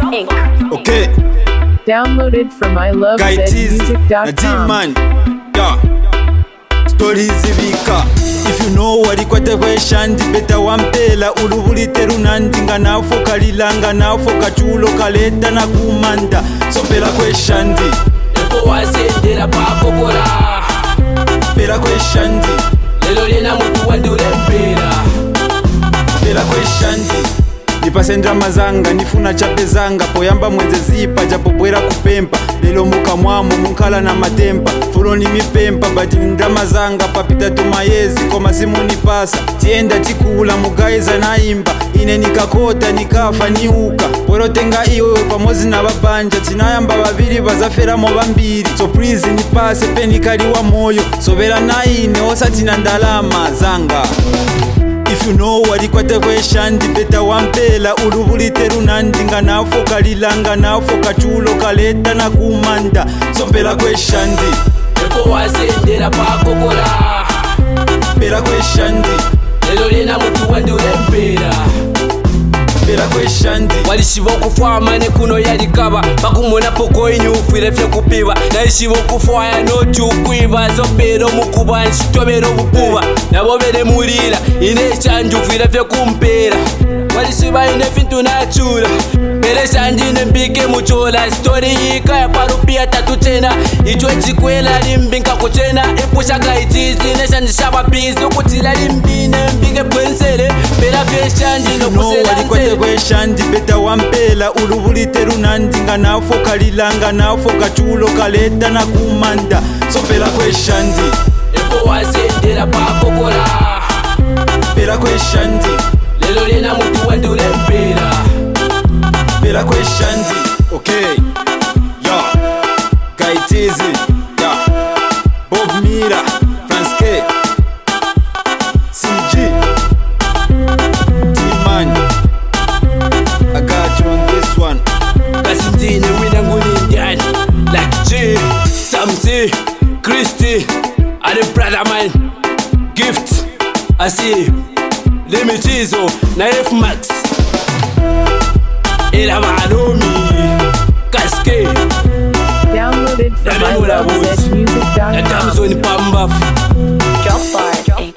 Inc. Okay. Downloaded from ilovezmusic.com. ilovezmusic.com. Yeah. Stories zivika. If you know walikwate kweshandi beta wampela ulubulite runandi nganafo kalilanga nafo kachulo kaleta na kumanda sompela kweshandi Eko wasendera pakokora pela kweshandi lelo lena mutu wandule mpera pela kweshandi nipase ndrama zanga nifuna chape zanga poyamba mwenze zipa japobwera kupempa lelo mukamwamo munkala na matempa fuloni mipempa bati ndrama zanga papita tumayezi koma simunipasa tienda tikula mugaiza naimba ine nikakota nikafa niuka porotenga iwewe pamozi na babanja tinayamba babiri bazaferamo bambiri so please nipase penikaliwa moyo sobera naine osatina ndalama zanga. If you know walikwate kweshandi beta wampela ulubulite runandi nganafo kalilanga nafo kachulo kaleta na kumanda sompela kweshandi Eko wasendera pakokora pela kweshandi lelo lena mutu wandule mpera pela kweshandi walishiva okufwama ne kuno yalikaba bakumona poko inyufire fye kupiba naishiva okufwaya notyukwiba zopera omukuba nshitobera obukuba nabo bere mulira ine ekyanjufire fye kumpera walishiva ine fintu nachula pere shanjine mbike muchola stori yika ya parupia tatu tena ichwe chikwela limbinka kuchena ipusha kaitizi neshanjishaba bizi ukutila limbine mbike pwensele pera fye shanjine walikwate kweshandi beta wampela ulubulite runandi nganafo kalilanga nafo kachulo kaleta na kumanda sompela kweshandi Eko wasendera pakokora pela kweshandi lelo lena mutu wandule mpera pela kweshandi. Okay. Yeah. Gaitizi. Yeah. Bob Mira. Franske. CG. T-Man. I got you on this one. kasindine wina ngulindani like G Samzi Christy and brother man Gift asi Limitizo na F-Max ila maalumi Kaske Downloaded from na ilovezmusic.com. Tamzoni Pamba Drop Bar Inc.